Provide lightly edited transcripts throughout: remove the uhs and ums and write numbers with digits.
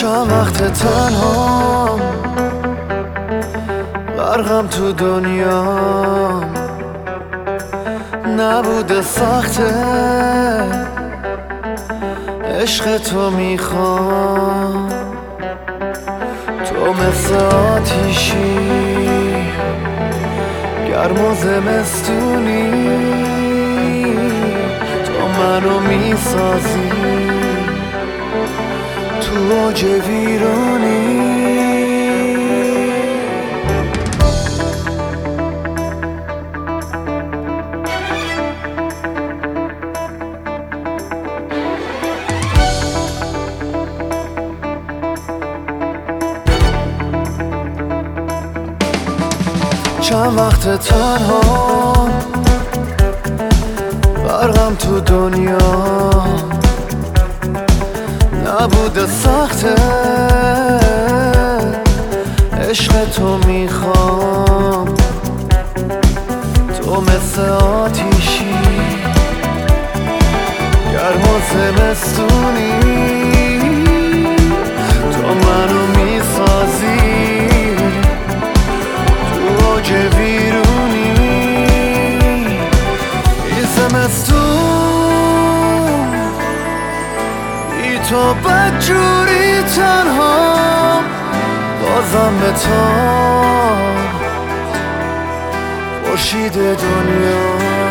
چند وقت تنها غرقم تو دنیا، نبوده سخته عشق تو میخوام. تو مثل آتیشی گرم و زمستونی، تو منو میسازی تو اوج ویرانی. چند وقت تنها غرقم تو دنیا، نبوده سخته عشق تو میخوام. تو مثل آتیشی گرم و زمستونی، تو منو میسازی تو اوج ویرونی. این زمستون بی تو بدجوری تنها، بازم به تو خورشید دنیا.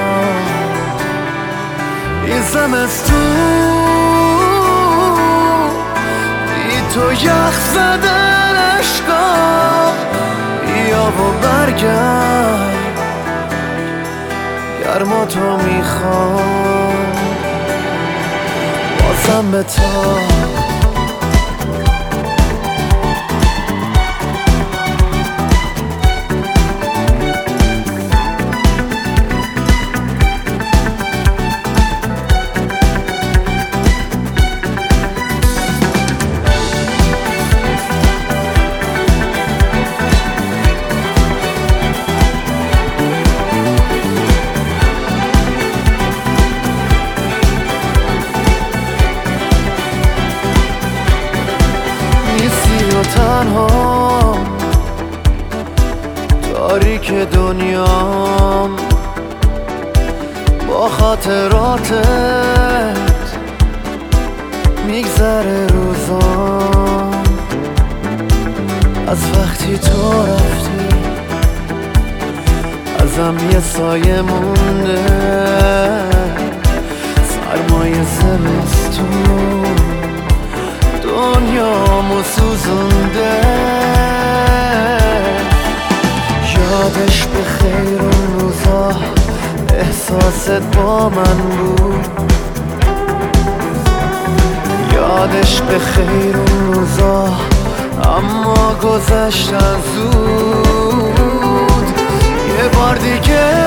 این زمستون بی تو یخ زدن عشقا، بیا و برگرد گرما تو میخوام، بازم به تو. تنها تاریک دنیام، با خاطراتت میگذره روزام. از وقتی تو رفتی ازم یه سایه مونده، سرمایه زمستون دنیامو سوزونده. یادش به خیر اون روزا احساست با من بود، یادش به خیر اون روزا اما گذشتن زود. یه بار دیگه